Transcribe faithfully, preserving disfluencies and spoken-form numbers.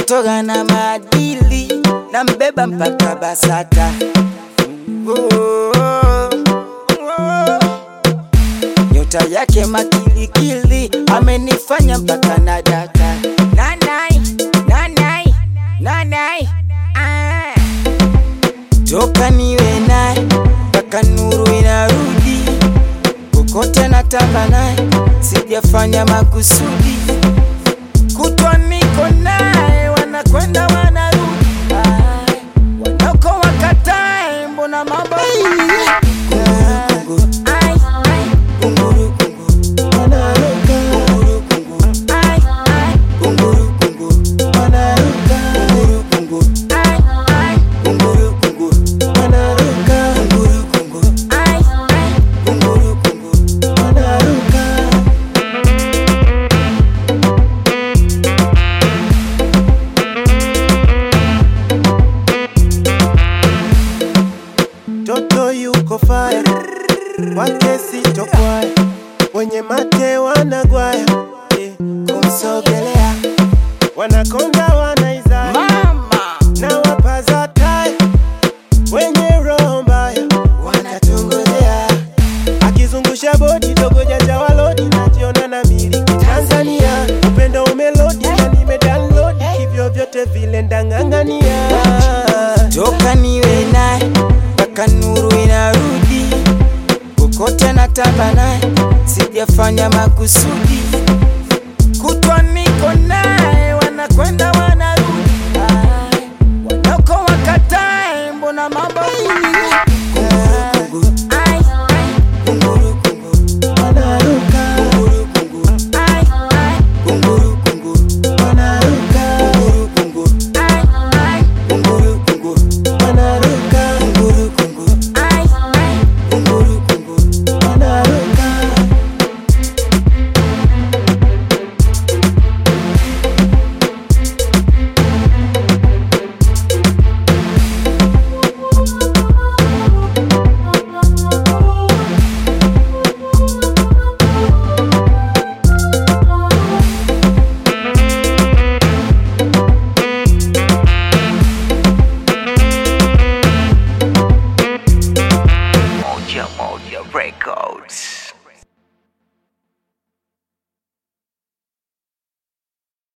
mtoto gana maadili na mbeba mpaka Basata. Oh, oh, oh. Nyota yake makilikili amenifanya mpaka na data. Nanai, nanai, nanai, ah. Toka niwe naye mpaka nuru inarudi, kokote natamba naye sijafanya makusudi. Kutwa niko naye wanakwenda wanarudi, wanako wakatae mbona mambo Toto yuko fire, wake sitokwaya, wenye mate wanagwaya, eh, kumsogelea wanakonda wanaizaya mama na wapaza taya, wenye roho mbaya wanatungozea. Akizungusha bodi dogo jaja walodi, najiona na miliki Tanzania. Upendo umelodi na nimedownload, hivyo vyote vile ndangangania. Toka niwe naye mpaka nuru inarudi, kokote natamba naye sijafanya makusudi. Kutwa